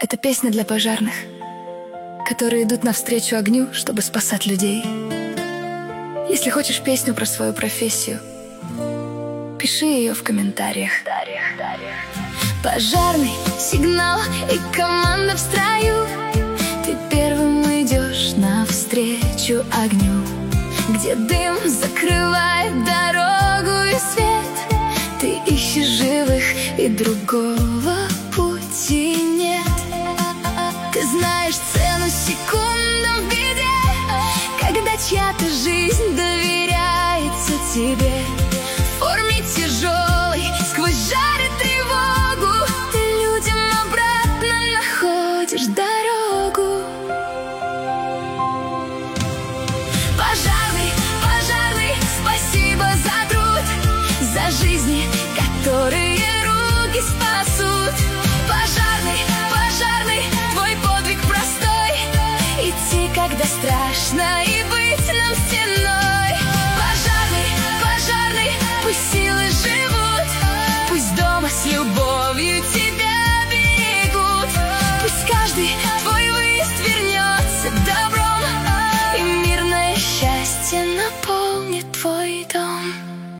Это песня для пожарных, которые идут навстречу огню, чтобы спасать людей. Если хочешь песню про свою профессию, пиши ее в комментариях. Пожарный сигнал и команда в строю. Ты первым идешь навстречу огню, где дым закрывает дорогу и свет. Ты ищешь живых, и другого пути нет. Ты знаешь цену секундам в беде, когда чья-то жизнь доверяется тебе. В форме тяжелой, сквозь жар и тревогу, ты людям обратно находишь дорогу. Пожарный, пожарный, спасибо за труд, за жизни, которые руки спасут. Пожарный, пожарный, твой подвиг простой, идти, когда страшно.